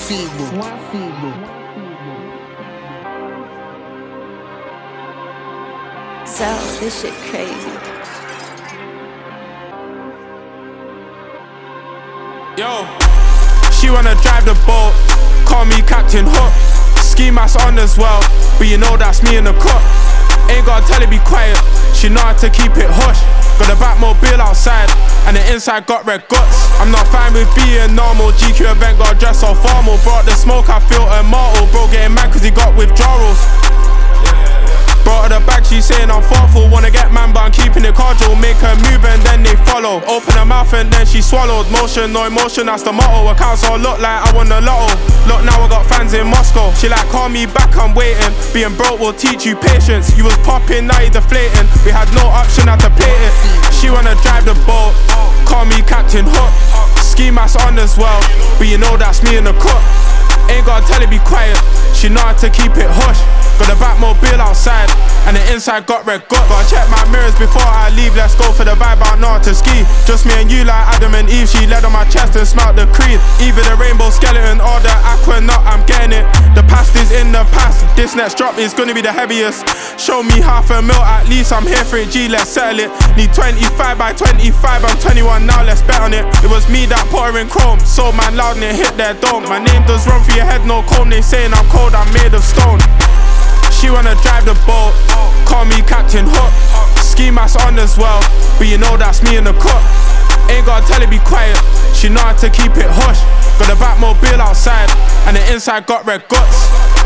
So, this shit crazy. Yo, she wanna drive the boat, call me Captain Hook. Ski mask on as well, but you know that's me in the cup. Ain't gotta tell her be quiet, she know how to keep it hush. Got a Batmobile outside, and the inside got red guts. I'm not fine with being normal, GQ event got dressed all formal. Brought the smoke, I feel immortal. Bro getting mad cause he got withdrawals. Brought her the bag, she saying I'm thoughtful. Wanna get man, but I'm keeping it cordial. Make her move and then they follow. Open her mouth and then she swallowed. Motion, no emotion, that's the motto. Accounts all look like I won the lotto. Look, now I got fans in Moscow. She like, call me back, I'm waiting. Being broke will teach you patience. You was popping, now you deflating. We had no option, had to play it. She wanna drive the boat, call me Captain Hook. Ski mask on as well, but you know that's me in the cup. Ain't gotta tell her be quiet, she know how to keep it hush. Got a Batmobile outside, and the inside got red guts. Gotta check my mirrors before I leave, let's go for the vibe, I know how to ski. Just me and you like Adam and Eve, she led on my chest and smelt the creed. Either the rainbow skeleton or the aquanaut, I'm getting it. The past is in the past, this next drop is gonna be the heaviest. Show me half a mil at least, I'm here for it, G, let's settle it. Need 25 by 25, I'm 21 now, let's bet on it. It was me that put her in chrome, so man loud and it hit their dome. My name does run through your head, no comb, they saying I'm cold, I'm made of stone. She wanna drive the boat, call me Captain Hook. Ski mask on as well, but you know that's me in the cup. Ain't gotta tell her be quiet, she know how to keep it hush. Got a Batmobile outside, and the inside got red guts.